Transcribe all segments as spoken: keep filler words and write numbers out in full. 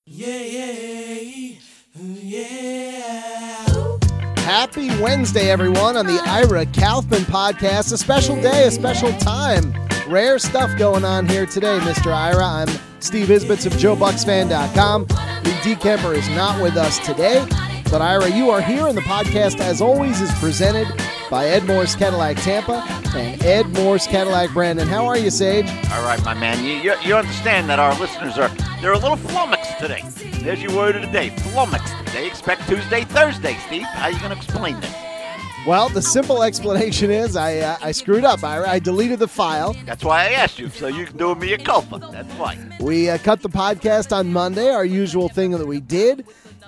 Yeah, yeah, yeah. Happy Wednesday, everyone, on the Ira Kaufman podcast. A special day, a special time. Rare stuff going on here today, Mister Ira. I'm Steve Isbitz of Joe Bucks Fan dot com. Lee D. Kemper is not with us today. But Ira, you are here, and the podcast, as always, is presented by Ed Morse Cadillac Tampa and Ed Morse Cadillac Brandon. How are you, Sage? All right, my man. You, you, you understand that our listeners are, they're a little flummoxed today. There's your word of the day, flummoxed. They expect Tuesday, Thursday, Steve. How are you going to explain this? Well, the simple explanation is I uh, I screwed up, Ira. I deleted the file. That's why I asked you, so you can do a mea culpa. That's why. We uh, cut the podcast on Monday, our usual thing that we did.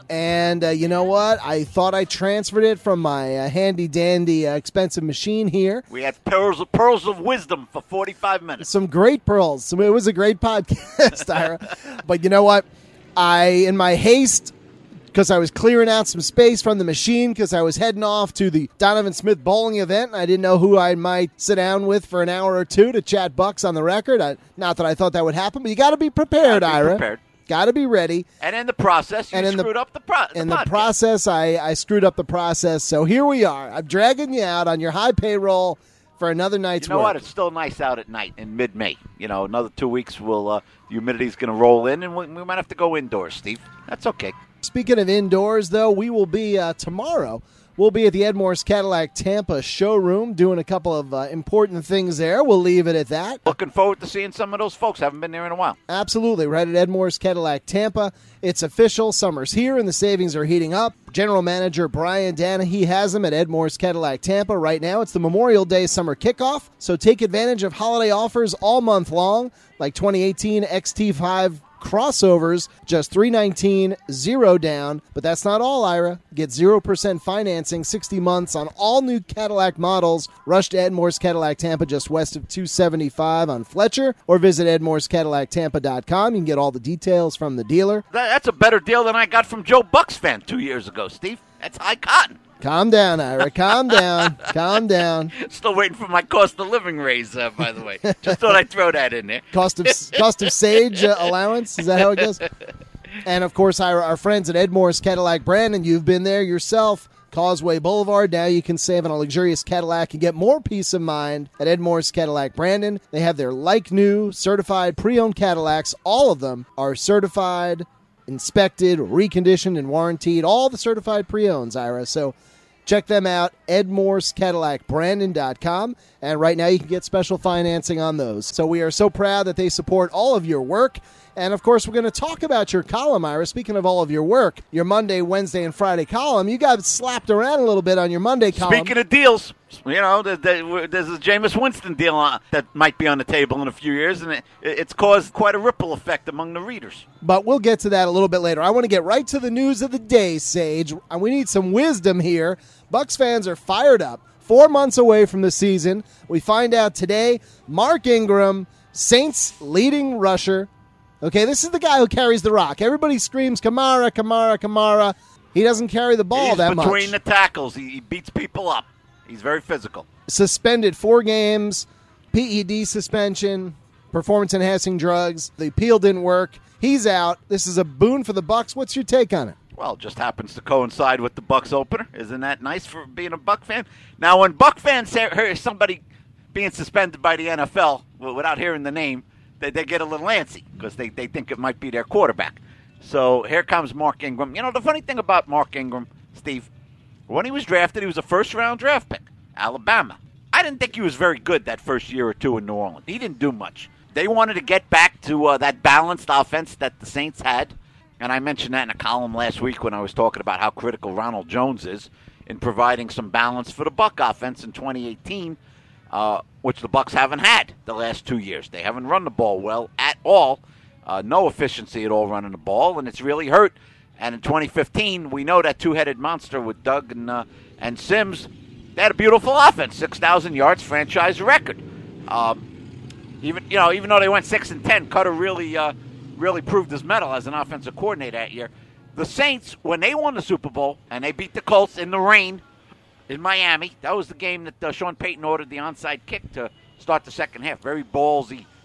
And uh, you know what? I thought I transferred it from my uh, handy-dandy uh, expensive machine here. We had pearls of, pearls of wisdom for forty-five minutes. Some great pearls. So it was a great podcast, Ira. But you know what? I, in my haste, because I was clearing out some space from the machine because I was heading off to the Donovan Smith bowling event, and I didn't know who I might sit down with for an hour or two to chat Bucks on the record. I, not that I thought that would happen, but you got to be prepared, Gotta be Ira. prepared. Got to be ready. And in the process, you and in screwed the, up the, pro- the In podcast. the process, I, I screwed up the process. So here we are. I'm dragging you out on your high payroll for another night's You know work. what? It's still nice out at night in mid-May. You know, another two weeks, will uh, the humidity's going to roll in, and we, we might have to go indoors, Steve. That's okay. Speaking of indoors, though, we will be uh, tomorrow. We'll be at the Ed Morse Cadillac Tampa showroom doing a couple of uh, important things there. We'll leave it at that. Looking forward to seeing some of those folks. Haven't been there in a while. Absolutely. Right at Ed Morse Cadillac Tampa. It's official. Summer's here and the savings are heating up. General Manager Brian Danahy has them at Ed Morse Cadillac Tampa. Right now, it's the Memorial Day summer kickoff. So take advantage of holiday offers all month long, like twenty eighteen X T five crossovers, just three nineteen, zero down. But that's not all, Ira. Get zero percent financing, sixty months on all new Cadillac models. Rush to Ed Morse Cadillac Tampa, just west of two seventy-five on Fletcher, or visit ed morse cadillac tampa dot com. You can get all the details from the dealer. That, that's a better deal than I got from Joe Bucks Fan two years ago, Steve. That's high cotton. Calm down, Ira. Calm down. Calm down. Still waiting for my cost of living raise, uh, by the way. Just thought I'd throw that in there. Cost of cost of sage uh, allowance? Is that how it goes? And, of course, our, our friends at Ed Morse Cadillac Brandon, you've been there yourself. Causeway Boulevard. Now you can save on a luxurious Cadillac and get more peace of mind at Ed Morse Cadillac Brandon. They have their like-new, certified pre-owned Cadillacs. All of them are certified, inspected, reconditioned, and warranted. All the certified pre-owns, Ira. So check them out, ed morse cadillac brandon dot com. And right now you can get special financing on those. So we are so proud that they support all of your work. And, of course, we're going to talk about your column, Ira. Speaking of all of your work, your Monday, Wednesday, and Friday column, you got slapped around a little bit on your Monday column. Speaking of deals, you know, there's, there's a Jameis Winston deal on, that might be on the table in a few years, and it, it's caused quite a ripple effect among the readers. But we'll get to that a little bit later. I want to get right to the news of the day, Sage. We need some wisdom here. Bucks fans are fired up. Four months away from the season. We find out today, Mark Ingram, Saints leading rusher. Okay, this is the guy who carries the rock. Everybody screams, Kamara, Kamara, Kamara. He doesn't carry the ball He's that much. between the tackles. He, he beats people up. He's very physical. Suspended four games, P E D suspension, performance-enhancing drugs. The appeal didn't work. He's out. This is a boon for the Bucks. What's your take on it? Well, it just happens to coincide with the Bucks opener. Isn't that nice for being a Buck fan? Now, when Buck fans hear somebody being suspended by the N F L without hearing the name, they, they get a little antsy because they, they think it might be their quarterback. So here comes Mark Ingram. You know, the funny thing about Mark Ingram, Steve, when he was drafted, he was a first-round draft pick, Alabama. I didn't think he was very good that first year or two in New Orleans. He didn't do much. They wanted to get back to uh, that balanced offense that the Saints had. And I mentioned that in a column last week when I was talking about how critical Ronald Jones is in providing some balance for the Buck offense in twenty eighteen, uh, which the Bucks haven't had the last two years. They haven't run the ball well at all. Uh, no efficiency at all running the ball, and it's really hurt. And in twenty fifteen, we know that two-headed monster with Doug and uh, and Sims, they had a beautiful offense, six thousand yards, franchise record. Um, even you know, even though they went six and ten, Cutter really. Uh, really proved his mettle as an offensive coordinator that year. The Saints, when they won the Super Bowl, and they beat the Colts in the rain in Miami, that was the game that uh, Sean Payton ordered the onside kick to start the second half. Very ballsy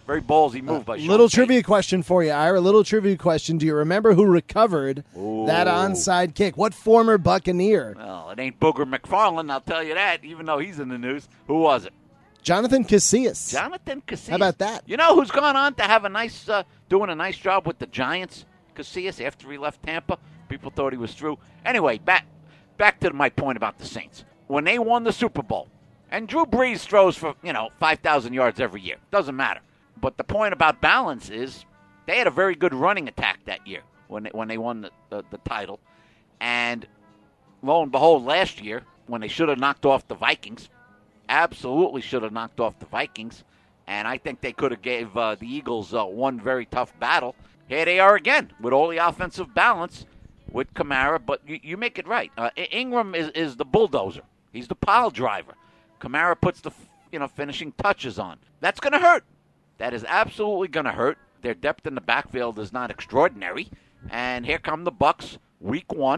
Very ballsy move by Sean Little Payton. trivia question for you, Ira. Little trivia question. Do you remember who recovered Ooh. that onside kick? What former Buccaneer? Well, it ain't Booger McFarland, I'll tell you that, even though he's in the news. Who was it? Jonathan Casillas. Jonathan Casillas. How about that? You know who's gone on to have a nice, uh, doing a nice job with the Giants? Casillas, after he left Tampa. People thought he was through. Anyway, back back to my point about the Saints. When they won the Super Bowl, and Drew Brees throws for, you know, five thousand yards every year. Doesn't matter. But the point about balance is they had a very good running attack that year when they, when they won the, the, the title. And lo and behold, last year, when they should have knocked off the Vikings, absolutely should have knocked off the Vikings, and I think they could have gave uh, the Eagles uh, one very tough battle. Here they are again with all the offensive balance with Kamara, but you, you make it right. Uh, Ingram is, is the bulldozer. He's the pile driver. Kamara puts the you know finishing touches on. That's going to hurt. That is absolutely going to hurt. Their depth in the backfield is not extraordinary. And here come the Bucs, week one.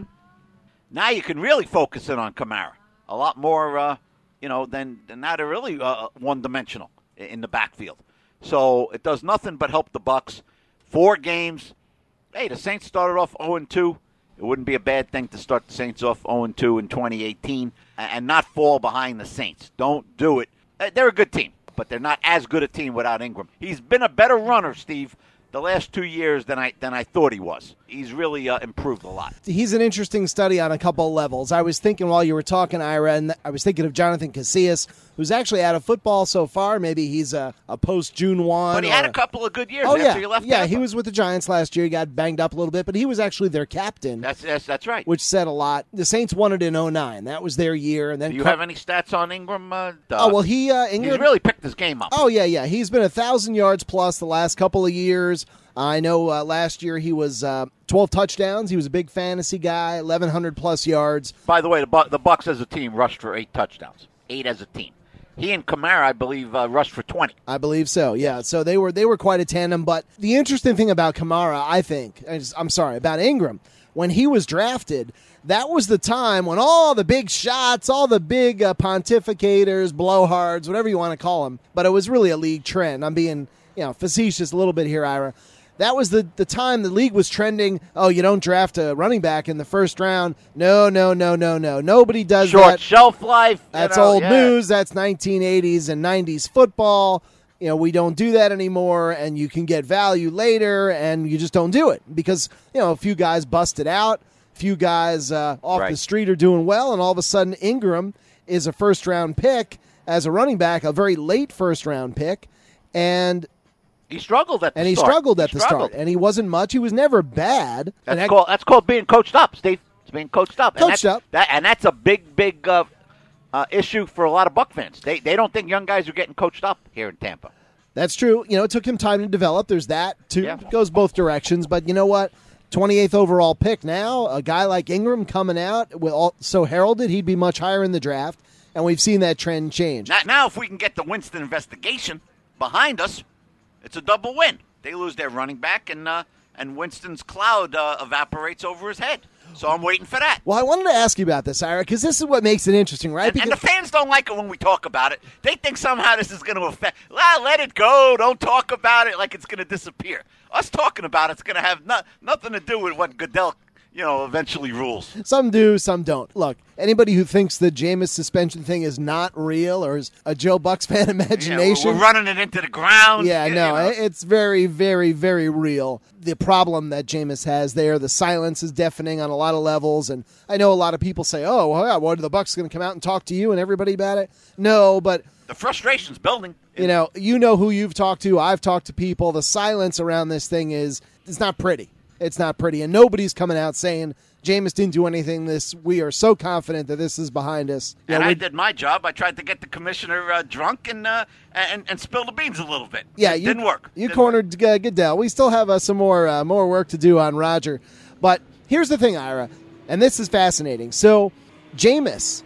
Now you can really focus in on Kamara. A lot more, uh, you know, than, than now they're really uh, one-dimensional in the backfield. So it does nothing but help the Bucs. Four games. Hey, the Saints started off oh and two. It wouldn't be a bad thing to start the Saints off oh and two in twenty eighteen and not fall behind the Saints. Don't do it. They're a good team, but they're not as good a team without Ingram. He's been a better runner, Steve, the last two years than I than I thought he was. He's really uh, improved a lot. He's an interesting study on a couple of levels. I was thinking while you were talking, Ira, and I was thinking of Jonathan Casillas, who's actually out of football so far. Maybe he's a, a post-June first. But he or, had a couple of good years oh, after yeah. he left Yeah, Tampa. he was with the Giants last year. He got banged up a little bit, but he was actually their captain. That's that's, that's right. Which said a lot. The Saints won it in oh nine. That was their year. And then Do you Co- have any stats on Ingram? Uh, oh, well, he uh, Ingram, he's really picked his game up. Oh, yeah, yeah. He's been one thousand yards plus the last couple of years. I know uh, last year he was uh, twelve touchdowns. He was a big fantasy guy, eleven hundred plus yards. By the way, the, Bu- the Bucs as a team rushed for eight touchdowns. Eight as a team. He and Kamara, I believe, uh, rushed for twenty. I believe so, yeah. So they were they were quite a tandem. But the interesting thing about Kamara, I think, I'm sorry, about Ingram, when he was drafted, that was the time when all the big shots, all the big uh, pontificators, blowhards, whatever you want to call them, but it was really a league trend. I'm being you know facetious a little bit here, Ira. That was the, the time the league was trending, oh, you don't draft a running back in the first round. No, no, no, no, no. Nobody does Short that. shelf life. That's you know, old yeah. news. That's nineteen eighties and nineties football. You know, we don't do that anymore, and you can get value later, and you just don't do it because, you know, a few guys busted out, a few guys uh, off Right. the street are doing well, and all of a sudden Ingram is a first-round pick as a running back, a very late first-round pick, and He struggled at the and he start. struggled at he the struggled. start, and he wasn't much. He was never bad. That's And that- called that's called being coached up, Steve. It's being coached up. and Coached that's, up. That, and that's a big, big uh, uh, issue for a lot of Buck fans. They they don't think young guys are getting coached up here in Tampa. That's true. You know, it took him time to develop. There's that, too. Yeah. It goes both directions. But you know what? twenty-eighth overall pick now, a guy like Ingram coming out, with all, so heralded, he'd be much higher in the draft. And we've seen that trend change. Now, now, if we can get the Winston investigation behind us, it's a double win. They lose their running back, and uh, and Winston's cloud uh, evaporates over his head. So I'm waiting for that. Well, I wanted to ask you about this, Ira, because this is what makes it interesting, right? And, and Because the fans don't like it when we talk about it. They think somehow this is going to affect. Well, let it go. Don't talk about it like it's going to disappear. Us talking about it's going to have no, nothing to do with what Goodell, you know, eventually rules. some do, some don't. Look, anybody who thinks the Jameis suspension thing is not real or is a Joe Bucks fan Yeah, we're, imagination. we're running it into the ground. Yeah, you no, know. it's very, very, very real. The problem that Jameis has there, the silence is deafening on a lot of levels, and I know a lot of people say, "Oh, well, yeah, what are the Bucks going to come out and talk to you and everybody about it?" No, but The frustration's building. you know, you know who you've talked to. I've talked to people. The silence around this thing is it's not pretty. It's not pretty, and nobody's coming out saying Jameis didn't do anything. This we are so confident that this is behind us. You And know, I we- did my job. I tried to get the commissioner uh, drunk and, uh, and and spill the beans a little bit. Yeah, it you, didn't work. You Didn't cornered uh, Goodell. We still have uh, some more uh, more work to do on Roger. But here's the thing, Ira, and this is fascinating. So, Jameis,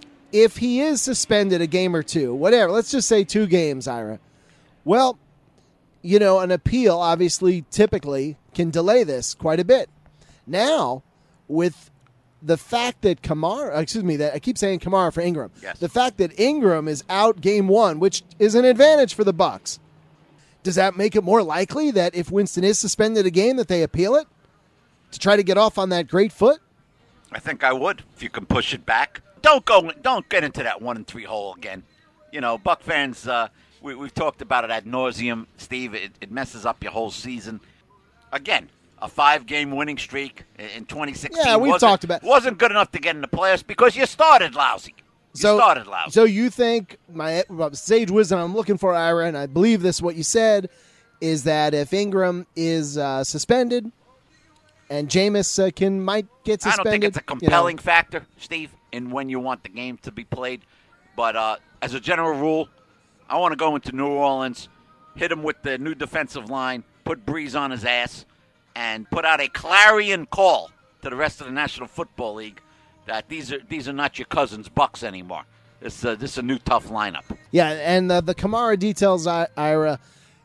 if he is suspended a game or two, whatever, let's just say two games, Ira. Well, you know, an appeal obviously typically can delay this quite a bit. Now, with the fact that Kamara, excuse me, that I keep saying Kamara for Ingram. Yes. The fact that Ingram is out game one, which is an advantage for the Bucks. Does that make it more likely that if Winston is suspended a game that they appeal it to try to get off on that great foot? I think I would if you can push it back. Don't go. Don't get into that one and three hole again. You know, Buck fans. Uh, we, we've talked about it ad nauseum, Steve. It, it messes up your whole season. Again, a five-game winning streak in twenty sixteen. Yeah, we've wasn't, talked about wasn't good enough to get in the playoffs because you started lousy. You so, started lousy. So you think my sage wisdom I'm looking for, Ira, and I believe this what you said is that if Ingram is uh, suspended and Jameis uh, can might get suspended. I don't think it's a compelling you know. factor, Steve, in when you want the game to be played. But uh, as a general rule, I want to go into New Orleans, hit him with the new defensive line, put Breeze on his ass, and put out a clarion call to the rest of the National Football League that these are these are not your cousins' Bucks anymore. This uh, this is a new tough lineup. Yeah, and uh, the Kamara details, Ira,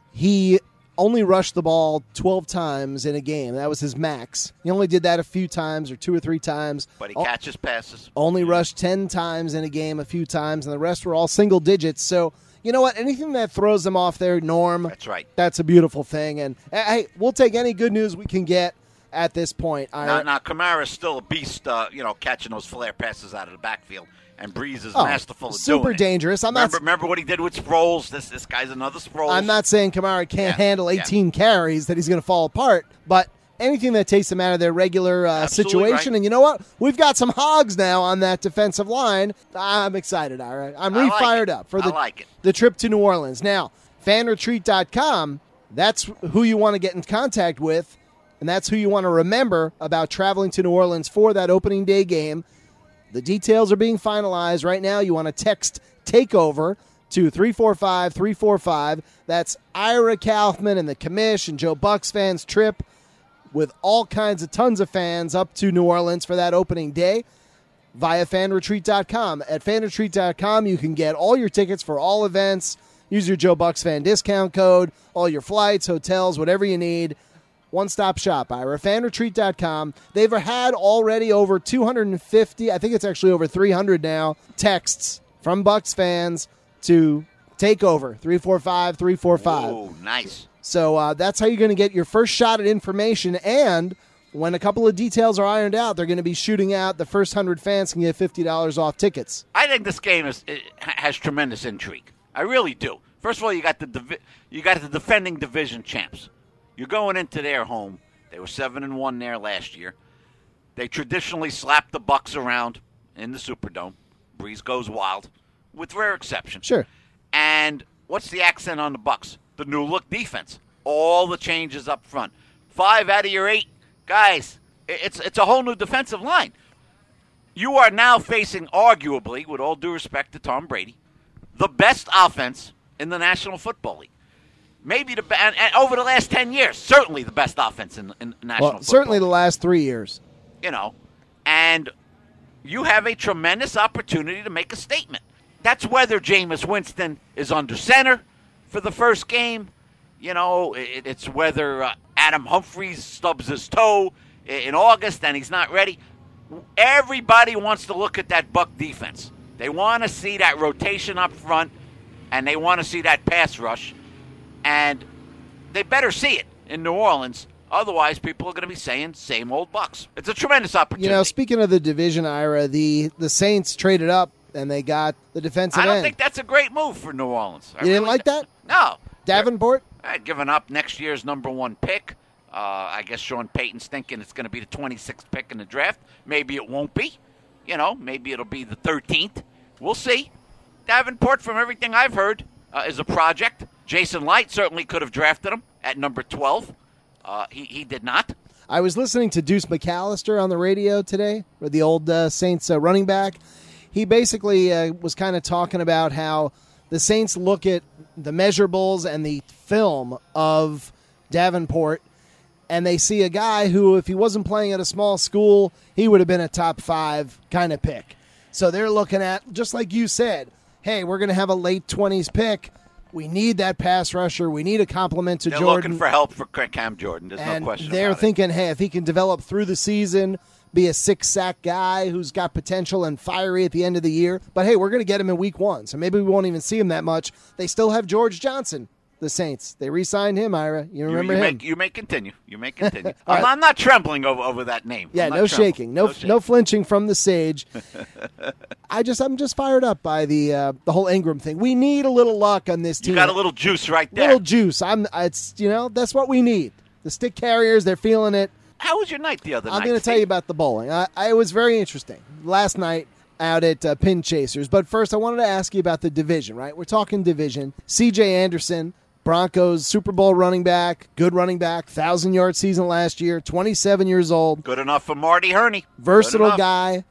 he only rushed the ball twelve times in a game. That was his max. He only did that a few times or two or three times. But he o- catches passes. Only rushed ten times in a game a few times, and the rest were all single digits. So, you know what? Anything that throws them off their norm, That's right. That's a beautiful thing. And, hey, we'll take any good news we can get at this point. Now, now Kamara's still a beast, uh, you know, catching those flare passes out of the backfield. And Breeze is Oh, masterful at super doing it. dangerous. I'm remember, not, remember what he did with Sproles? This this guy's another Sproles. I'm not saying Kamara can't Yeah, handle yeah. eighteen carries, that he's going to fall apart, but anything that takes him out of their regular uh, Absolutely situation. right. And you know what? We've got some hogs now on that defensive line. I'm excited, all right? I'm I like re-fired it. up for I the, like it. the trip to New Orleans. Now, fan retreat dot com, that's who you want to get in contact with, and that's who you want to remember about traveling to New Orleans for that opening day game. The details are being finalized right now. You want to text TAKEOVER to three four five three four five. That's Ira Kaufman and the commish and Joe Bucks fans trip with all kinds of tons of fans up to New Orleans for that opening day via fan retreat dot com. At fan retreat dot com, you can get all your tickets for all events. Use your Joe Bucks fan discount code, all your flights, hotels, whatever you need. One-stop shop, Ira. fan retreat dot com. They've had already over two hundred fifty, I think it's actually over three hundred now, texts from Bucks fans to take over, three four five three four five. Oh, nice. So uh, that's how you're going to get your first shot at information. And when a couple of details are ironed out, they're going to be shooting out the first one hundred fans can get fifty dollars off tickets. I think this game is it has tremendous intrigue. I really do. First of all, you got the divi- you got the defending division champs. You're going into their home. They were seven and one there last year. They traditionally slap the Bucks around in the Superdome. Breeze goes wild, with rare exception. Sure. And what's the accent on the Bucks? The new look defense. All the changes up front. Five out of your eight guys. It's it's a whole new defensive line. You are now facing, arguably, with all due respect to Tom Brady, the best offense in the National Football League. Maybe the and, and over the last ten years, certainly the best offense in, in the National Well, Football certainly the League. last three years. You know, and you have a tremendous opportunity to make a statement. That's whether Jameis Winston is under center for the first game. You know, it, it's whether uh, Adam Humphries stubs his toe in, in August and he's not ready. Everybody wants to look at that Buck defense. They want to see that rotation up front, and they want to see that pass rush. And they better see it in New Orleans. Otherwise, people are going to be saying same old Bucks. It's a tremendous opportunity. You know, speaking of the division, Ira, the, the Saints traded up and they got the defensive I don't end. think that's a great move for New Orleans. I You didn't really like don't. that? No. Davenport? They're, uh, giving up next year's number one pick. Uh, I guess Sean Payton's thinking it's going to be the twenty-sixth pick in the draft. Maybe it won't be. You know, maybe it'll be the thirteenth. We'll see. Davenport, from everything I've heard, uh, is a project. Jason Light certainly could have drafted him at number twelve. Uh, he, he did not. I was listening to Deuce McAllister on the radio today, or the old uh, Saints uh, running back. He basically uh, was kind of talking about how the Saints look at the measurables and the film of Davenport, and they see a guy who, if he wasn't playing at a small school, he would have been a top five kind of pick. So they're looking at, just like you said, hey, we're going to have a late twenties pick. We need that pass rusher. We need a compliment to They're Jordan. looking for help for Cam Jordan. There's and no question they're about it. thinking, hey, if he can develop through the season, be a six-sack guy who's got potential and fiery at the end of the year. But, hey, we're going to get him in week one, so maybe we won't even see him that much. They still have George Johnson the Saints. They re-signed him, Ira. You remember you, you him? May, you may continue. You may continue. All I'm, right. I'm not trembling over, over that name. Yeah, I'm not no trembling. shaking, no no, shaking. flinching from the sage. I just I'm just fired up by the uh, the whole Ingram thing. We need a little luck on this team. You got a little juice right there. little juice. I'm. It's you know that's what we need. The stick carriers, they're feeling it. How was your night the other I'm night? going to tell you about the bowling. I, I it was very interesting last night out at uh, Pin Chasers. But first, I wanted to ask you about the division. Right, we're talking division. C J Anderson, Broncos Super Bowl running back, good running back, thousand yard season last year, twenty-seven years old, Good enough for Marty Herney. versatile Good enough. guy.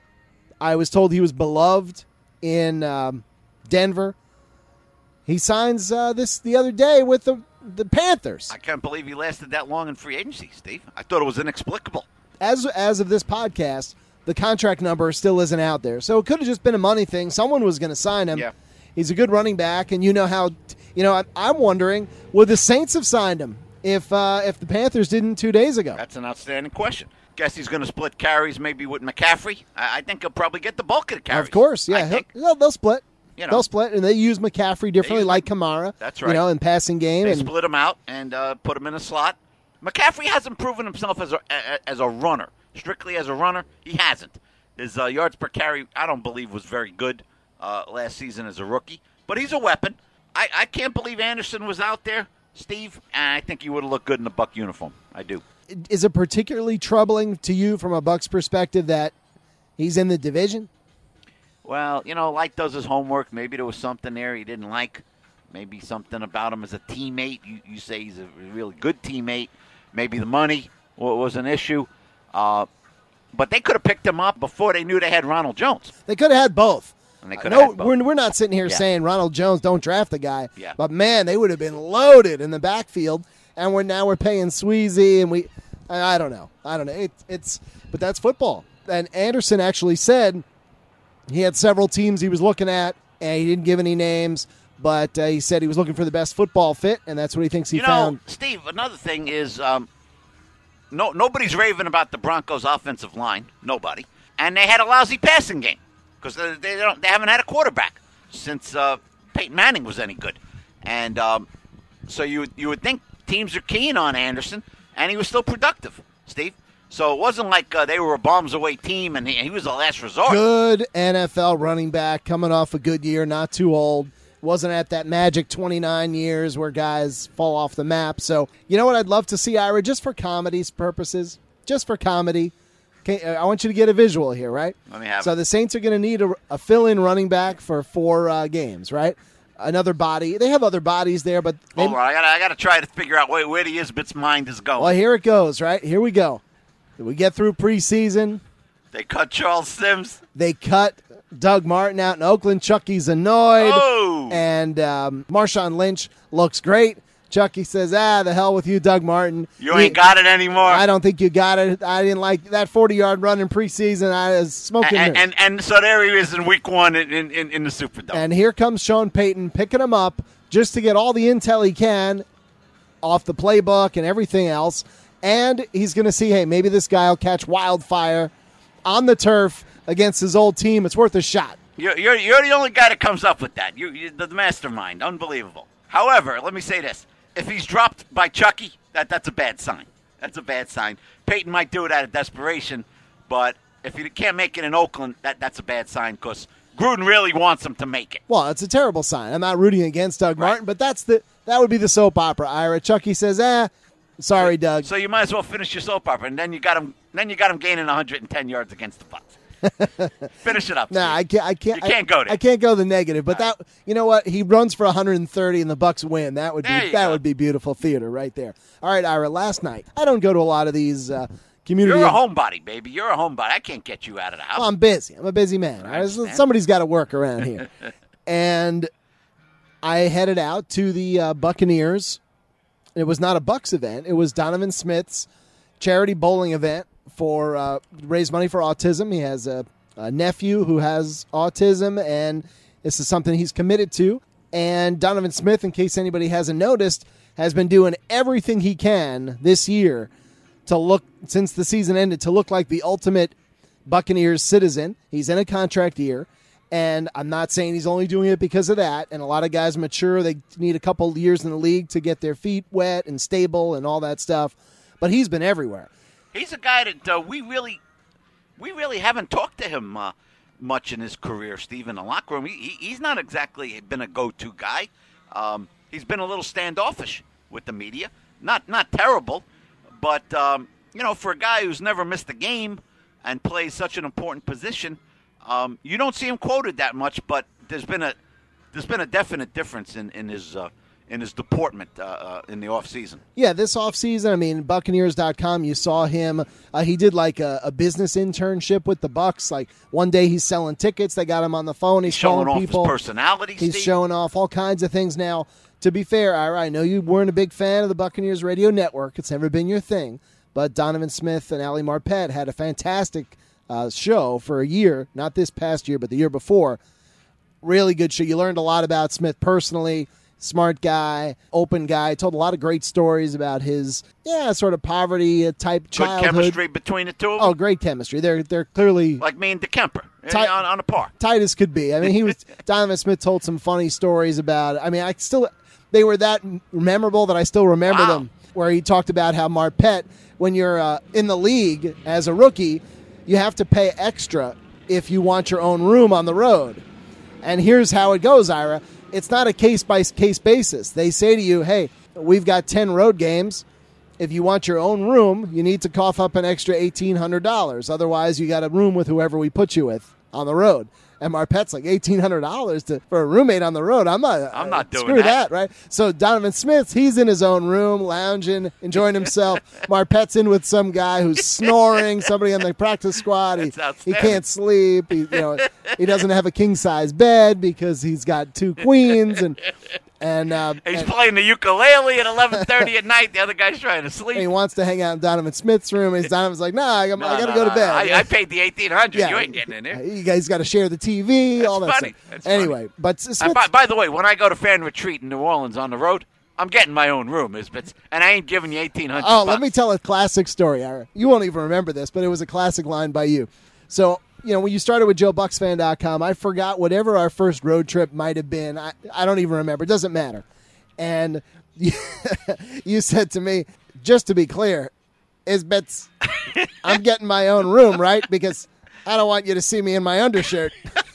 I was told he was beloved in um, Denver. He signs uh, this the other day with the the Panthers. I can't believe he lasted that long in free agency, Steve. I thought it was inexplicable. As as of this podcast, the contract number still isn't out there, so it could have just been a money thing. Someone was going to sign him. Yeah. He's a good running back, and you know how. You know, I'm, I'm wondering, would the Saints have signed him if uh, if the Panthers didn't two days ago? That's an outstanding question. Guess he's going to split carries maybe with McCaffrey. I, I think he'll probably get the bulk of the carries. Of course, I yeah, he'll- think. they'll, they'll split. You know. They'll split, and they use McCaffrey differently, use like Mc- Kamara. That's You right. know, in passing game, They and split him out and uh, put him in a slot. McCaffrey hasn't proven himself as a, a- as a runner. Strictly as a runner, he hasn't. His uh, yards per carry, I don't believe, was very good uh, last season as a rookie. But he's a weapon. I, I can't believe Anderson was out there, Steve. And I think he would have looked good in the Buck uniform. I do. is it particularly troubling to you from a Bucks perspective that he's in the division? Well, you know, Light does his homework. Maybe there was something there he didn't like. Maybe something about him as a teammate. You, you say he's a really good teammate. Maybe the money wa- was an issue. Uh, but they could have picked him up before they knew they had Ronald Jones. They could have had both. And they could no, have had both. we're, we're not sitting here Yeah. saying Ronald Jones, don't draft the guy. Yeah. But, man, they would have been loaded in the backfield, and we're now we're paying Sweezy, and we – I don't know. I don't know. It, it's But that's football. And Anderson actually said he had several teams he was looking at, and he didn't give any names, but uh, he said he was looking for the best football fit, and that's what he thinks he you know, found. Steve, another thing is um, no nobody's raving about the Broncos' offensive line. Nobody. And they had a lousy passing game because they, they, don't, they haven't had a quarterback since uh, Peyton Manning was any good. And um, so you, you would think teams are keen on Anderson, and he was still productive, Steve. So it wasn't like uh, they were a bombs-away team, and he, he was the last resort. Good N F L running back, coming off a good year, not too old. Wasn't at that magic twenty-nine years where guys fall off the map. So, you know what I'd love to see, Ira, just for comedy's purposes, just for comedy. Okay, I want you to get a visual here, right? Let me have So it. the Saints are going to need a, a fill-in running back for four uh, games, right? Another body. They have other bodies there, but they, Hold on, I got I got to try to figure out where, where the Isbit's mind is going. well, here it goes, right? Here we go. We get through preseason. They cut Charles Sims. They cut Doug Martin out in Oakland. Chucky's annoyed. Oh! And um, Marshawn Lynch looks great. Chucky says, ah, the hell with you, Doug Martin. You ain't got it anymore. I don't think you got it. I didn't like that forty-yard run in preseason. I was smoking and, mirrors. and and so there he is in week one in, in, in the Superdome. And here comes Sean Payton picking him up just to get all the intel he can off the playbook and everything else. And he's going to see, hey, maybe this guy will catch wildfire on the turf against his old team. It's worth a shot. You're, you're, you're the only guy that comes up with that. You, you're the mastermind. Unbelievable. However, let me say this. If he's dropped by Chucky, that, that's a bad sign. That's a bad sign. Peyton might do it out of desperation, but if he can't make it in Oakland, that, that's a bad sign because Gruden really wants him to make it. Well, it's a terrible sign. I'm not rooting against Doug Right. Martin, but that's the that would be the soap opera, Ira. Chucky says, eh, sorry, Doug. So you might as well finish your soap opera, and then you got him. Then you got him gaining one hundred ten yards against the Bucs. Finish it up. Nah, I Steve. can't. I can't. You can't go there. I can't go the negative. But that, you know what? He runs for one hundred thirty and the Bucks win. That would be There you that go. would be beautiful theater right there. All right, Ira. Last night, I don't go to a lot of these uh, community. You're a homebody, baby. You're a homebody. I can't get you out of the house. Well, I'm busy. I'm a busy man. I All right? understand. Somebody's got to work around here. And I headed out to the uh, Buccaneers. It was not a Bucks event. It was Donovan Smith's charity bowling event for uh, raise money for autism. He has a, a nephew who has autism, and this is something he's committed to. And Donovan Smith, in case anybody hasn't noticed, has been doing everything he can this year to look, since the season ended, to look like the ultimate Buccaneers citizen. He's in a contract year, And I'm not saying he's only doing it because of that. And a lot of guys mature. They need a couple years in the league to get their feet wet and stable and all that stuff. But he's been everywhere. He's a guy that uh, we really we really haven't talked to him uh, much in his career, Steve, in the locker room. He, he, he's not exactly been a go-to guy. Um, he's been a little standoffish with the media. Not not terrible, but, um, you know, for a guy who's never missed a game and plays such an important position, um, you don't see him quoted that much, but there's been a there's been a definite difference in, in his uh, in his deportment uh, uh, in the offseason. Yeah, this offseason, I mean, Buccaneers dot com, you saw him. Uh, he did like a, a business internship with the Bucs. Like one day he's selling tickets. They got him on the phone. He's, He's showing calling off people. his personality, He's Steve. showing off all kinds of things. Now, to be fair, Ira, I know you weren't a big fan of the Buccaneers radio network. It's never been your thing. But Donovan Smith and Ali Marpet had a fantastic uh, show for a year. Not this past year, but the year before. Really good show. You learned a lot about Smith personally. Smart guy, open guy, told a lot of great stories about his, yeah, sort of poverty type childhood. Good chemistry between the two of them. Oh, great chemistry. They're they're clearly Like me and DeKemper Tight- on, on a par. tight as could be. I mean, he was Donovan Smith told some funny stories about. I mean, I still they were that memorable that I still remember Wow. them. Where he talked about how Marpet, when you're uh, in the league as a rookie, you have to pay extra if you want your own room on the road. And here's how it goes, Ira. It's not a case-by-case basis. They say to you, hey, we've got ten road games. If you want your own room, you need to cough up an extra eighteen hundred dollars. Otherwise, you got a room with whoever we put you with on the road. And Marpet's like eighteen hundred dollars to for a roommate on the road. I'm not. I'm not doing screw that. that, right? So Donovan Smith, he's in his own room, lounging, enjoying himself. Marpet's in with some guy who's snoring. Somebody on the practice squad. He, That's he outstanding. can't sleep. He, you know, he doesn't have a king size bed because he's got two queens and and. Uh, He's and playing the ukulele at eleven thirty at night. The other guy's trying to sleep. he wants to hang out in Donovan Smith's room. And Donovan's like, nah, I, got- No, I got to no, go no, to bed. I, I paid the eighteen hundred. Yeah. You ain't getting in there. You guys got to share the T V, That's all that funny. stuff. That's funny. Anyway, but Smith, Uh, by, by the way, when I go to fan retreat in New Orleans on the road, I'm getting my own room, Isbits, and I ain't giving you eighteen hundred. oh, let me tell a classic story, Ira. You won't even remember this, but it was a classic line by you. So, you know, when you started with Joe Bucks Fan dot com, I forgot whatever our first road trip might have been. I, I don't even remember. It doesn't matter. And you, you said to me, just to be clear, Isbits, I'm getting my own room, right? Because I don't want you to see me in my undershirt.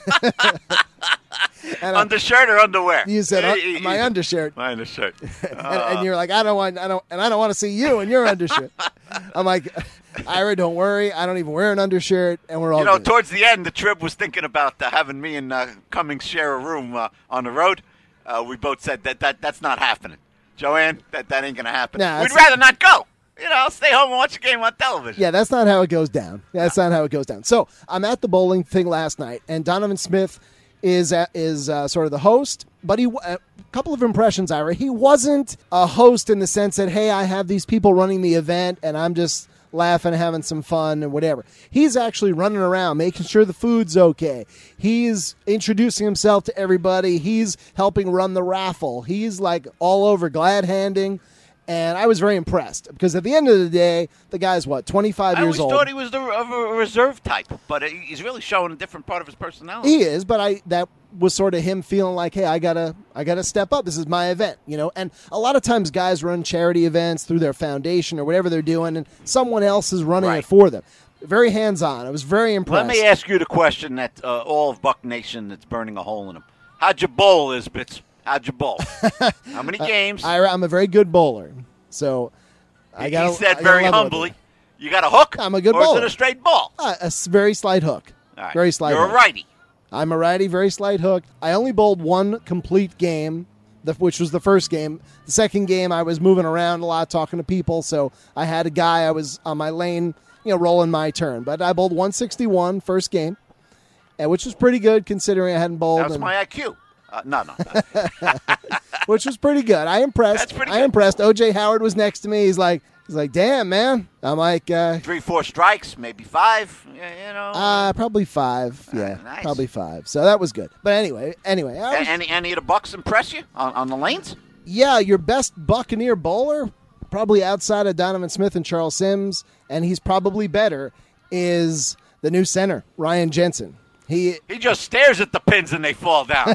And I- Undershirt or underwear? You said Eh, uh, eh, my eh, undershirt, My undershirt. and, and you're like, I don't want, I don't, and I don't want to see you in your undershirt. I'm like, Ira, don't worry, I don't even wear an undershirt, and we're all You know, good. towards the end, the trip was thinking about uh, having me and uh, Cummings share a room uh, on the road. Uh, we both said that, that that's not happening. Joanne, that, that ain't going to happen. Nah, We'd that's- rather not go. You know, stay home and watch a game on television. Yeah, that's not how it goes down. That's not how it goes down. So I'm at the bowling thing last night, and Donovan Smith is uh, is uh, sort of the host, but he a couple of impressions, Ira. He wasn't a host in the sense that, hey, I have these people running the event, and I'm just laughing, having some fun, and whatever. He's actually running around, making sure the food's okay. He's introducing himself to everybody. He's helping run the raffle. He's like all over, glad handing. And I was very impressed because at the end of the day, the guy's what, twenty-five I years always old. thought he was the, of a reserve type, but he's really showing a different part of his personality. He is, but I that was sort of him feeling like, hey, I gotta I gotta step up. This is my event, you know. And a lot of times guys run charity events through their foundation or whatever they're doing, and someone else is running Right. it for them. Very hands on. I was very impressed. Let me ask you the question that uh, all of Buck Nation that's burning a hole in him. How'd you bowl, Isbits? How'd you bowl? How many games? I, I'm a very good bowler, so I got. he said very humbly, you got a hook? I'm a good or bowler. is it a straight ball? Uh, a s- very slight hook. All right. Very slight. You're hook. a righty. I'm a righty, very slight hook. I only bowled one complete game, the, which was the first game. The second game, I was moving around a lot, talking to people, so I had a guy, I was on my lane, you know, rolling my turn. But I bowled one sixty-one first game, and which was pretty good considering I hadn't bowled. That's and- my I Q. Uh, no, no. no. which was pretty good. I impressed. That's pretty I good. impressed. O J Howard was next to me. He's like, he's like, damn, man. I'm like, uh, Three, four strikes, maybe five. y- You know. uh probably five. Yeah, nice. probably five. So that was good. But anyway, anyway, I A- was- any any of the Bucks impress you on, on the lanes? yeah, your best Buccaneer bowler, probably outside of Donovan Smith and Charles Sims, and he's probably better, is the new center, Ryan Jensen. He He just stares at the pins and they fall down.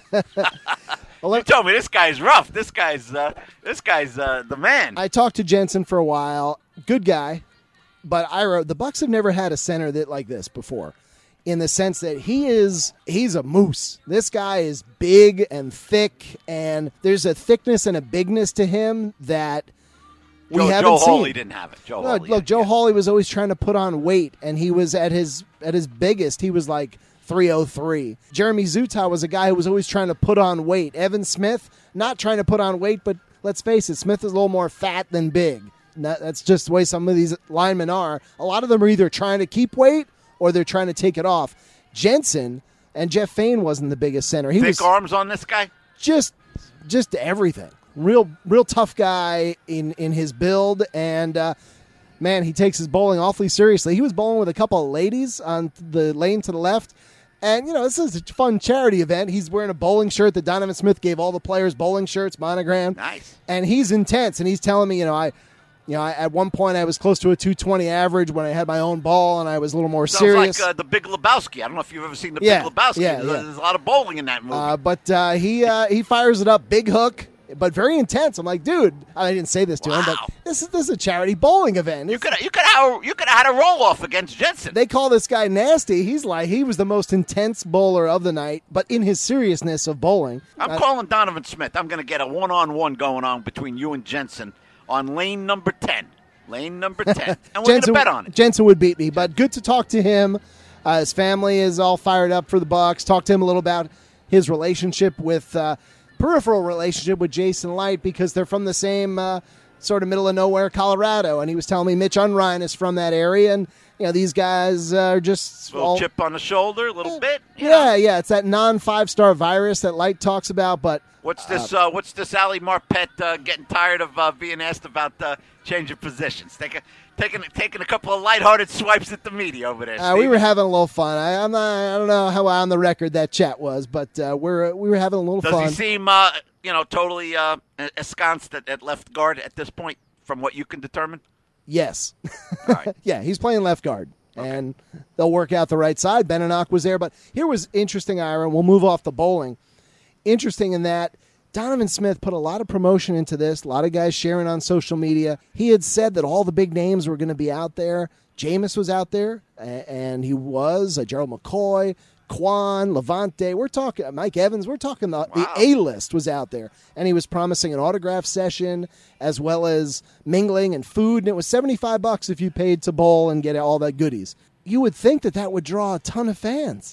well, You let- told me this guy's rough. This guy's uh, this guy's uh, the man. I talked to Jensen for a while. Good guy, but Ira, the Bucks have never had a center that like this before, in the sense that he is he's a moose. This guy is big and thick, and there's a thickness and a bigness to him that we Joe, haven't Joe seen. Hawley didn't have it. Joe No, Hawley. look, had it, Joe yeah. Hawley was always trying to put on weight, and he was at his at his biggest. He was like three oh three. Jeremy Zuta was a guy who was always trying to put on weight. Evan Smith, not trying to put on weight, but let's face it, Smith is a little more fat than big. And that- That's just the way some of these linemen are. A lot of them are either trying to keep weight or they're trying to take it off. Jensen and Jeff Fain wasn't the biggest center. He Thick was arms on this guy. just just everything. Real real tough guy in in his build, and uh, man, he takes his bowling awfully seriously. He was bowling with a couple of ladies on the lane to the left. And, you know, this is a fun charity event. He's wearing a bowling shirt that Donovan Smith gave all the players, bowling shirts, monogram. Nice. And he's intense, and he's telling me, you know, I, you know, I, at one point I was close to a two twenty average when I had my own ball, and I was a little more Sounds serious. like uh, the Big Lebowski. I don't know if you've ever seen the Yeah, Big Lebowski. yeah, there's, yeah. there's a lot of bowling in that movie. Uh, but uh, he uh, he fires it up, big hook, but very intense. I'm like, dude, I didn't say this to him, Wow. but this is this is a charity bowling event. you It's- could you could have you could have had a roll off against Jensen. They call this guy nasty. He's like he was the most intense bowler of the night, but in his seriousness of bowling, I'm uh, calling Donovan Smith. I'm going to get a one-on-one going on between you and Jensen on lane number ten. Lane number ten. And we're going to Jensen, bet on it. Jensen would beat me, but good to talk to him. Uh, his family is all fired up for the Bucks. Talk to him a little about his relationship with uh, peripheral relationship with Jason Light because they're from the same uh, sort of middle of nowhere, Colorado. And he was telling me Mitch Unrein is from that area, and you know these guys are just little all, chip on the shoulder, a little bit. you yeah, know. yeah. It's that non-five star virus that Light talks about, but. What's this? Uh, what's this? Ali Marpet uh, getting tired of uh, being asked about uh, change of positions, taking taking taking a couple of lighthearted swipes at the media over there. Uh, we Steve. were having a little fun. I, I'm not. I don't know how on the record that chat was, but uh, we're we were having a little Does fun. he seem, uh, you know, totally uh, ensconced at, at left guard at this point, from what you can determine? Yes. All right. Yeah, he's playing left guard, and they'll work out the right side. Beninock was there, but here was interesting, Ira. We'll move off the bowling. Interesting in that Donovan Smith put a lot of promotion into this, a lot of guys sharing on social media. He had said that all the big names were going to be out there. Jameis was out there, a- and he was. Uh, Gerald McCoy, Quan, Levante. We're talking Mike Evans. We're talking the, the Wow. A-list was out there, and he was promising an autograph session as well as mingling and food, and it was seventy-five bucks if you paid to bowl and get all that goodies. You would think that that would draw a ton of fans.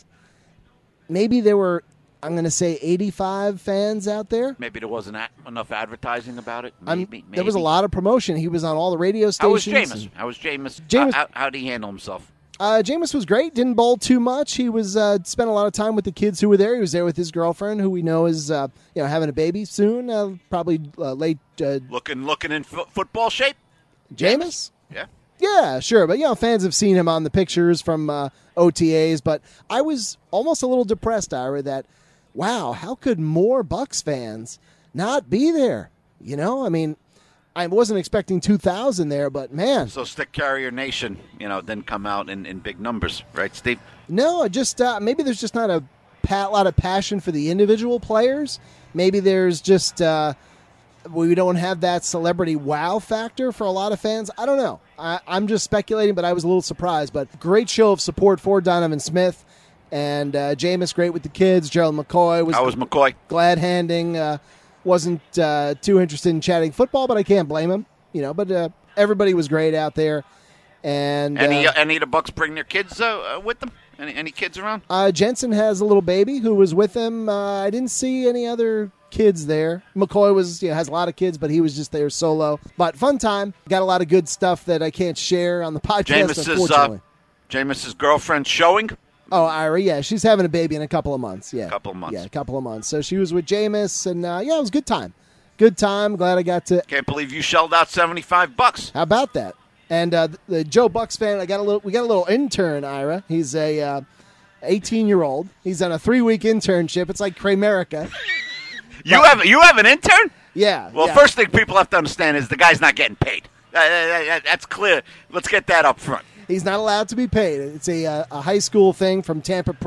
Maybe there were, I'm going to say, eighty-five fans out there. Maybe there wasn't a- enough advertising about it. I'm- Maybe, maybe. There was a lot of promotion. He was on all the radio How was stations. Jameis? and- How was Jameis? Jameis- How, how, how did he handle himself? Uh, Jameis was great. Didn't bowl too much. He was uh, spent a lot of time with the kids who were there. He was there with his girlfriend, who we know is uh, you know having a baby soon, uh, probably uh, late. Uh, Looking looking in fo- football shape? Jameis? Yeah. Yeah, sure. But, you know, fans have seen him on the pictures from uh, O T As. But I was almost a little depressed, Ira, that, wow, how could more Bucks fans not be there? You know, I mean, I wasn't expecting two thousand there, but, man, So Stick Carrier Nation, you know, didn't come out in, in big numbers, right, Steve? no, I just uh, maybe there's just not a pa- lot of passion for the individual players. Maybe there's just uh, we don't have that celebrity wow factor for a lot of fans. I don't know. I, I'm just speculating, but I was a little surprised. But great show of support for Donovan Smith and uh, Jameis. Great with the kids. Gerald McCoy was, How was McCoy? glad handing. Uh, wasn't uh, too interested in chatting football, but I can't blame him. You know, but uh, everybody was great out there. And Any uh, uh, any of the Bucks bring their kids uh, uh, with them? Any any kids around? Uh, Jensen has a little baby who was with him. Uh, I didn't see any other kids there. McCoy was, you know, has a lot of kids, but he was just there solo. But fun time. Got a lot of good stuff that I can't share on the podcast, Jameis's uh, unfortunately. Jameis's girlfriend showing. Oh, Ira, yeah, she's having a baby in a couple of months. Yeah, Couple of months. Yeah, a couple of months. So she was with Jameis, and uh, yeah, it was a good time. Good time. Glad I got to. Can't believe you shelled out seventy five bucks. How about that? And uh, the, the Joe Bucks fan, I got a little. We got a little intern, Ira. He's a uh, eighteen year old. He's on a three week internship. It's like Kramerica. You have you have an intern? Yeah. Well, yeah. first thing people have to understand is the guy's not getting paid. Uh, uh, uh, that's clear. Let's get that up front. He's not allowed to be paid. It's a, uh, a high school thing from Tampa Prep.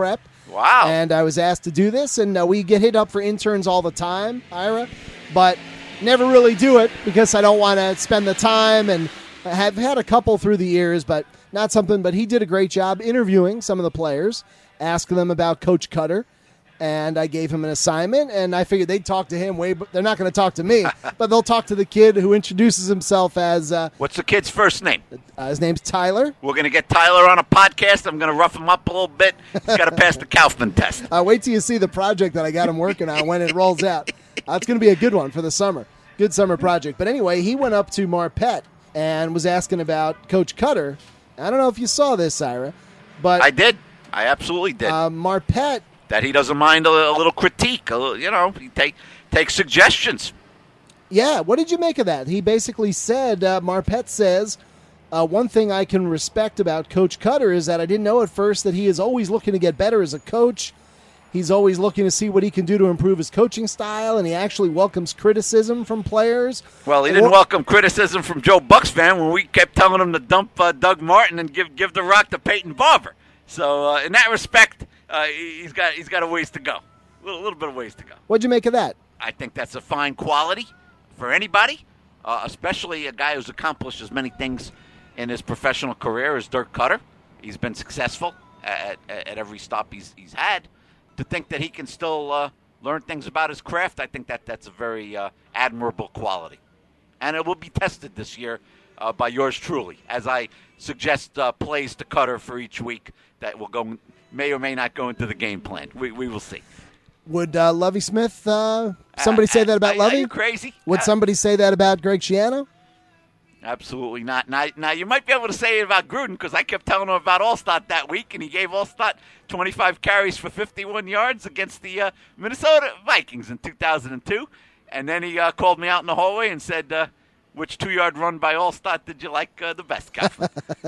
Wow. And I was asked to do this, and uh, we get hit up for interns all the time, Ira, but never really do it because I don't want to spend the time, and I have had a couple through the years, but not something. But he did a great job interviewing some of the players, asking them about Coach Cutter. And I gave him an assignment, and I figured they'd talk to him way, but they're not going to talk to me, but they'll talk to the kid who introduces himself as. Uh, What's the kid's first name? Uh, his name's Tyler. We're going to get Tyler on a podcast. I'm going to rough him up a little bit. He's got to pass the Kaufman test. Uh, wait till you see the project that I got him working on when it rolls out. Uh, it's going to be a good one for the summer. Good summer project. But anyway, he went up to Marpet and was asking about Coach Cutter. I don't know if you saw this, Ira, but I did. I absolutely did. Uh, Marpet. That he doesn't mind a, a little critique. A little, you know, he take take suggestions. Yeah, what did you make of that? He basically said, uh, Marpet says, uh, one thing I can respect about Coach Cutter is that I didn't know at first that he is always looking to get better as a coach. He's always looking to see what he can do to improve his coaching style, and he actually welcomes criticism from players. Well, he didn't or- welcome criticism from Joe Buck's fan when we kept telling him to dump uh, Doug Martin and give give the rock to Peyton Barber. So uh, in that respect, uh, he's got he's got a ways to go, a little, little bit of ways to go. What'd you make of that? I think that's a fine quality for anybody, uh, especially a guy who's accomplished as many things in his professional career as Dirk Cutter. He's been successful at, at, at every stop he's he's had. To think that he can still uh, learn things about his craft, I think that that's a very uh, admirable quality. And it will be tested this year uh, by yours truly, as I suggest uh, plays to Cutter for each week that will go, may or may not go into the game plan. We we will see. Would uh, Lovie Smith, uh, somebody uh, say that about uh, Lovie? Are you crazy? Would uh, somebody say that about Greg Schiano? Absolutely not. Now, now, you might be able to say it about Gruden because I kept telling him about Allstott that week, and he gave Allstott twenty-five carries for fifty-one yards against the uh, Minnesota Vikings in two thousand two. And then he uh, called me out in the hallway and said, uh, which two-yard run by Allstott did you like uh, the best, Kaufman?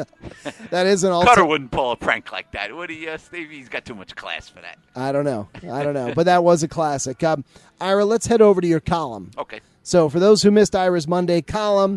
That is an all Cutter wouldn't pull a prank like that. Would he, uh, Steve? He's got too much class for that. I don't know. I don't know. But that was a classic. Um, Ira, let's head over to your column. Okay. So for those who missed Ira's Monday column,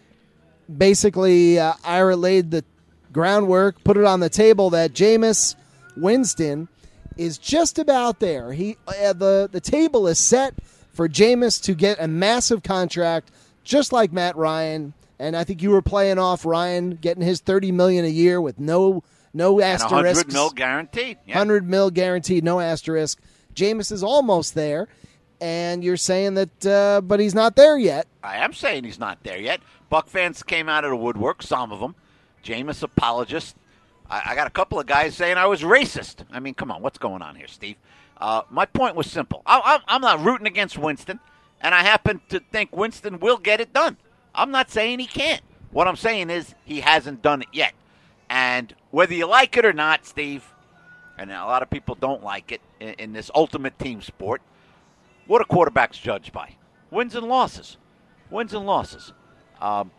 basically, uh, Ira laid the groundwork, put it on the table that Jameis Winston is just about there. He uh, the the table is set for Jameis to get a massive contract, just like Matt Ryan. And I think you were playing off Ryan getting his thirty million dollars a year with no no asterisks. And one hundred mil guaranteed. Yeah. one hundred mil guaranteed, no asterisk. Jameis is almost there, and you're saying that, uh, but he's not there yet. I am saying he's not there yet. Buck fans came out of the woodwork, some of them. Jameis apologists. I, I got a couple of guys saying I was racist. I mean, come on, what's going on here, Steve? Uh, my point was simple. I, I, I'm not rooting against Winston, and I happen to think Winston will get it done. I'm not saying he can't. What I'm saying is he hasn't done it yet. And whether you like it or not, Steve, and a lot of people don't like it in, in this ultimate team sport, what are quarterbacks judged by? Wins and losses. Wins and losses. Um,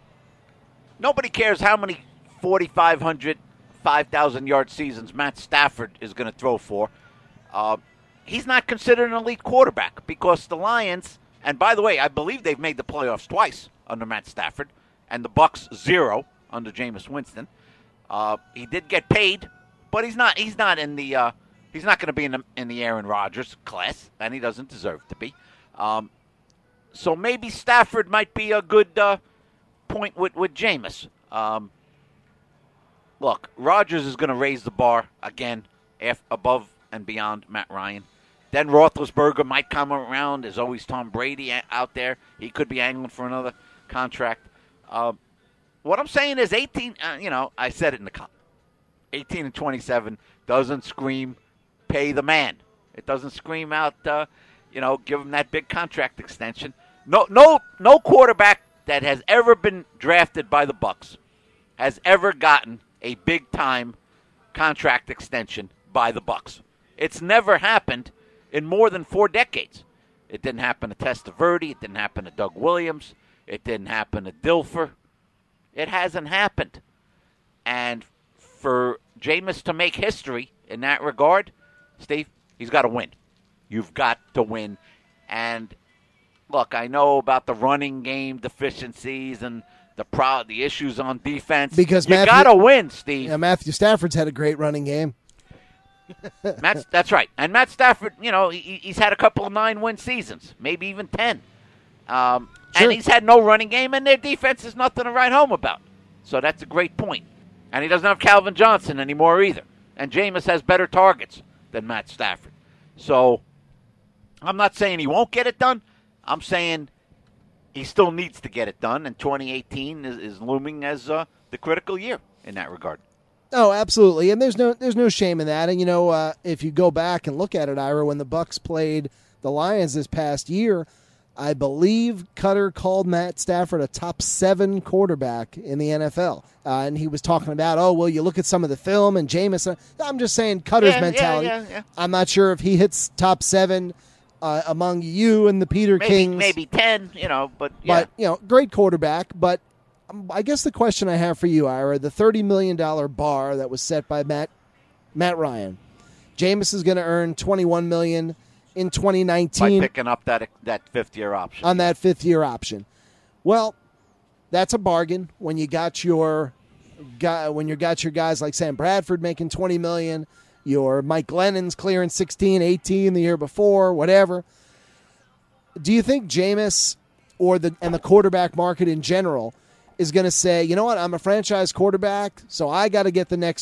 nobody cares how many forty-five hundred, five thousand yard seasons Matt Stafford is going to throw for. Uh, he's not considered an elite quarterback because the Lions, and by the way, I believe they've made the playoffs twice under Matt Stafford, and the Bucks zero under Jameis Winston. Uh, he did get paid, but he's not. He's not in the. Uh, he's not going to be in the in the Aaron Rodgers class, and he doesn't deserve to be. Um, so maybe Stafford might be a good uh, point with with Jameis. Um, look, Rodgers is going to raise the bar again, af- above and beyond Matt Ryan. Then Roethlisberger might come around. There's always Tom Brady out there. He could be angling for another contract. Uh, what I'm saying is eighteen, uh, you know, I said it in the column. eighteen and twenty-seven doesn't scream pay the man. It doesn't scream out, uh, you know, give him that big contract extension. No, no, no quarterback that has ever been drafted by the Bucks has ever gotten a big-time contract extension by the Bucks. It's never happened in more than four decades. It didn't happen to Testaverde. It didn't happen to Doug Williams. It didn't happen to Dilfer. It hasn't happened. And for Jameis to make history in that regard, Steve, he's got to win. You've got to win. And look, I know about the running game deficiencies and the pro- the issues on defense. Because you Matthew, got to win, Steve. Yeah, Matthew Stafford's had a great running game. Matt, that's right. And Matt Stafford, you know, he, he's had a couple of nine-win seasons, maybe even ten. Um, Sure. And he's had no running game, and their defense is nothing to write home about. So that's a great point. And he doesn't have Calvin Johnson anymore either. And Jameis has better targets than Matt Stafford. So I'm not saying he won't get it done. I'm saying he still needs to get it done, and twenty eighteen is, is looming as uh, the critical year in that regard. Oh, absolutely, and there's no there's no shame in that. And you know, uh, if you go back and look at it, Ira, when the Bucs played the Lions this past year, I believe Cutter called Matt Stafford a top seven quarterback in the N F L, uh, and he was talking about, oh, well, you look at some of the film and Jameis. I'm just saying Cutter's Yeah, mentality. yeah, yeah, yeah. I'm not sure if he hits top seven uh, among you and the Peter Maybe, Kings. maybe ten, you know, but yeah. But, you know, great quarterback. But um, I guess the question I have for you, Ira, the thirty million dollars bar that was set by Matt Matt Ryan. Jameis is going to earn twenty-one million dollars in twenty nineteen. By picking up that that fifth-year option. On that fifth-year option. Well, that's a bargain when you got your guy, when you got your guys like Sam Bradford making twenty million dollars, your Mike Glennon's clearing sixteen, eighteen the year before, whatever. Do you think Jameis or the and the quarterback market in general is going to say, you know what, I'm a franchise quarterback, so I got to get the next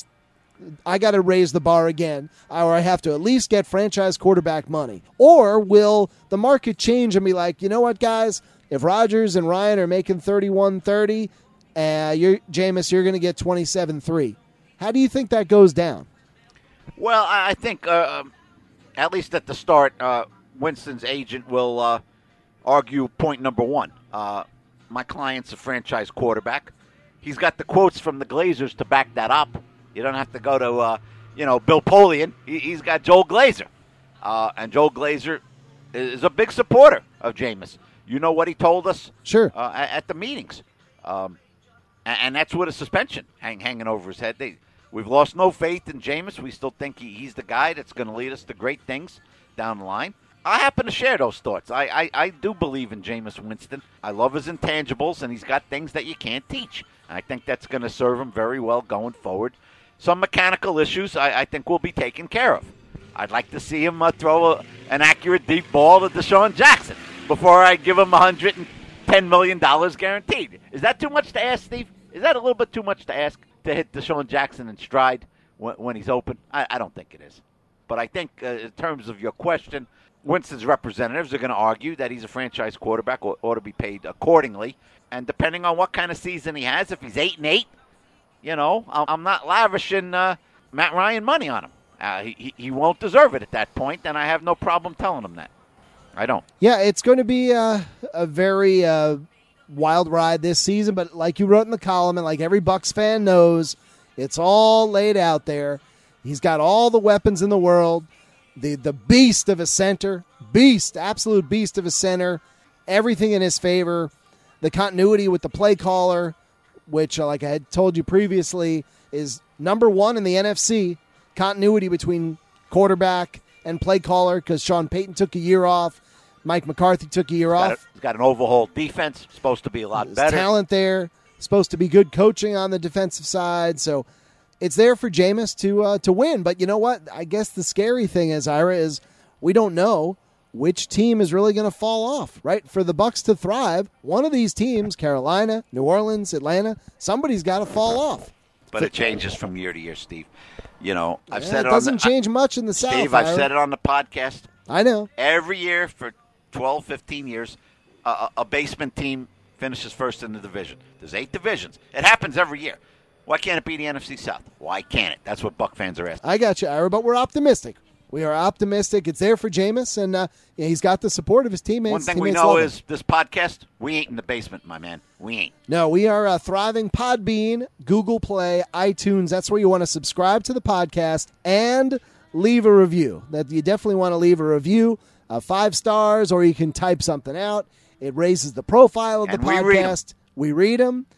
I got to raise the bar again, or I have to at least get franchise quarterback money? Or will the market change and be like, you know what, guys, if Rodgers and Ryan are making thirty-one thirty, uh, you're, Jameis, you're going to get twenty-seven three. How do you think that goes down? Well, I I think, uh, at least at the start, uh, Winston's agent will uh, argue point number one. Uh, my client's a franchise quarterback. He's got the quotes from the Glazers to back that up. You don't have to go to, uh, you know, Bill Polian. He, he's got Joel Glazer. Uh, and Joel Glazer is a big supporter of Jameis. You know what he told us Sure. uh, at, at the meetings. Um, and, and that's with a suspension hang, hanging over his head. They, we've lost no faith in Jameis. We still think he, he's the guy that's going to lead us to great things down the line. I happen to share those thoughts. I, I, I do believe in Jameis Winston. I love his intangibles, and he's got things that you can't teach. And I think that's going to serve him very well going forward. Some mechanical issues I, I think will be taken care of. I'd like to see him uh, throw a, an accurate deep ball to Deshaun Jackson before I give him one hundred ten million dollars guaranteed. Is that too much to ask, Steve? Is that a little bit too much to ask to hit Deshaun Jackson in stride when, when he's open? I, I don't think it is. But I think uh, in terms of your question, Winston's representatives are going to argue that he's a franchise quarterback, or ought to be paid accordingly. And depending on what kind of season he has, if he's eight and eight, you know, I'm not lavishing uh, Matt Ryan money on him. Uh, he he won't deserve it at that point, and I have no problem telling him that. I don't. Yeah, it's going to be uh, a very uh, wild ride this season, but like you wrote in the column, and like every Bucs fan knows, it's all laid out there. He's got all the weapons in the world. The the beast of a center, beast, absolute beast of a center, everything in his favor. The continuity with the play caller, which, like I had told you previously, is number one in the N F C. Continuity between quarterback and play caller, because Sean Payton took a year off. Mike McCarthy took a year He's off. got, a, he's got an overhauled defense, supposed to be a lot There's better. talent there, supposed to be good coaching on the defensive side. So it's there for Jameis to uh, to win. But you know what? I guess the scary thing is, Ira, is we don't know which team is really going to fall off, right? For the Bucs to thrive, one of these teams, Carolina, New Orleans, Atlanta, somebody's got to fall off. But it changes from year to year, Steve. You know, I've Yeah, said it it doesn't on the, change much in the Steve, South. Steve, I've Ira. said it on the podcast. I know. Every year for twelve, fifteen years, a, a basement team finishes first in the division. There's eight divisions. It happens every year. Why can't it be the N F C South? Why can't it? That's what Buck fans are asking. I got you, Ira, but we're optimistic. We are optimistic. It's there for Jameis, and uh, yeah, he's got the support of his teammates. One thing we Teammates know love him. is this podcast, we ain't in the basement, my man. We ain't. No, we are uh, thriving. Podbean, Google Play, iTunes. That's where you want to subscribe to the podcast and leave a review. That you definitely want to leave a review, uh, five stars, or you can type something out. It raises the profile of the And we read 'em. podcast. We read them,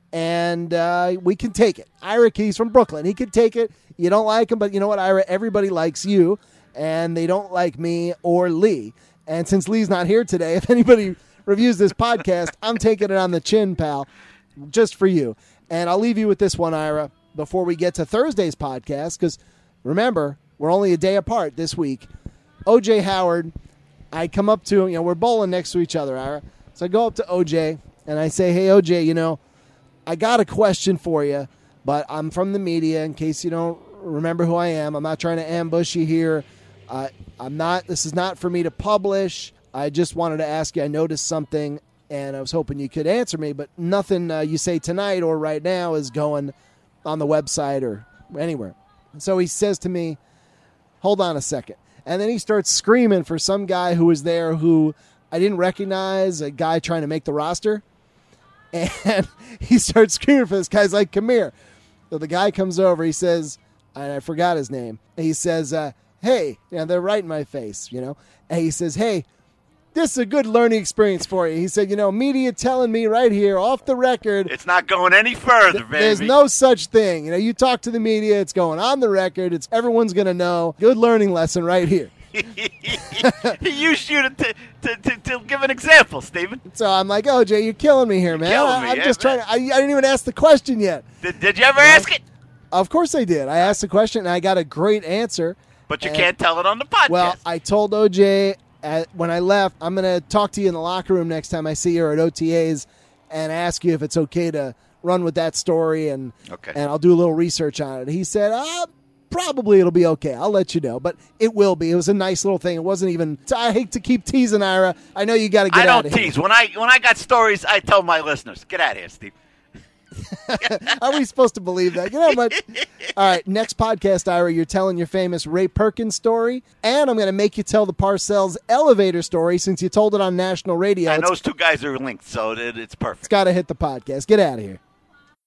and uh, we can take it. Ira Key's from Brooklyn. He can take it. You don't like him, but you know what, Ira? Everybody likes you, and they don't like me or Lee. And since Lee's not here today, if anybody reviews this podcast, I'm taking it on the chin, pal, just for you. And I'll leave you with this one, Ira, before we get to Thursday's podcast, because remember, we're only a day apart this week. O J Howard, I come up to him, you know, we're bowling next to each other, Ira. So I go up to O J, and I say, hey, O J, you know, I got a question for you, but I'm from the media, in case you don't remember who I am. I'm not trying to ambush you here. Uh, I'm not. This is not for me to publish. I just wanted to ask you. I noticed something, and I was hoping you could answer me, but nothing uh, you say tonight or right now is going on the website or anywhere. And so he says to me, hold on a second. And then he starts screaming for some guy who was there who I didn't recognize, a guy trying to make the roster. And he starts screaming for this guy. He's like, come here. So the guy comes over. He says, and I forgot his name. He says, uh, hey, you know, they're right in my face, you know. And he says, hey, this is a good learning experience for you. He said, you know, media telling me right here off the record. It's not going any further, th- baby. There's no such thing. You know, you talk to the media, it's going on the record. It's everyone's going to know. Good learning lesson right here. He used you to, to, to, to, to give an example, Stephen. So I'm like, oh, Jay, you're killing me here, You're man. killing I, me, I'm yeah, just man. trying to, I, I didn't even ask the question yet. Did, did you ever ask it? Of course I did. I asked the question, and I got a great answer. But you And- can't tell it on the podcast. Well, I told O J at, when I left, I'm going to talk to you in the locker room next time I see you at O T As and ask you if it's okay to run with that story, and Okay. and I'll do a little research on it. He said, uh, probably it'll be okay. I'll let you know, but it will be. It was a nice little thing. It wasn't even. I hate to keep teasing, Ira. I know you got to get I out don't of here. tease. When I when I got stories, I tell my listeners, get out of here, Steve. Are we supposed to believe that? You know, but all right. Next podcast, Ira, you're telling your famous Ray Perkins story, and I'm going to make you tell the Parcells elevator story since you told it on national radio. And It's, those two guys are linked, so it, it's perfect. it's got to hit the podcast. Get out of here.